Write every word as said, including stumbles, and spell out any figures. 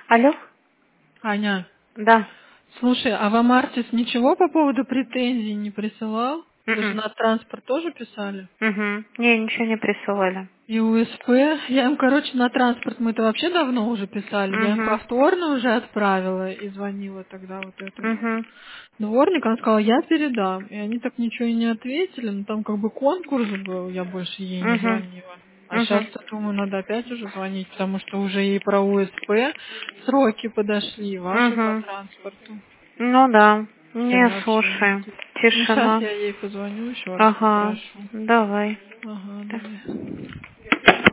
Алло? Аня, Да. слушай, а вам Артис ничего по поводу претензий не присылал? Вы же Мгм. на транспорт тоже писали? Мгм. Не, ничего не присылали. И УСП. Я им, короче, на транспорт мы-то вообще давно уже писали. Я им Мгм. повторно уже отправила и звонила тогда вот этому Мгм. дворнику. Она сказала, я передам. И они так ничего и не ответили. Но там как бы конкурс был, я больше ей не Мгм. звонила. А сейчас, Мгм. думаю, надо опять уже звонить, потому что уже и про УСП сроки подошли, и ваши по Мгм. транспорту. Ну да. С Не, кем вообще слушай. ездить. Ну, сейчас Тишина. я ей позвоню еще раз, Ага. попрошу. Давай. Ага, Да. давай.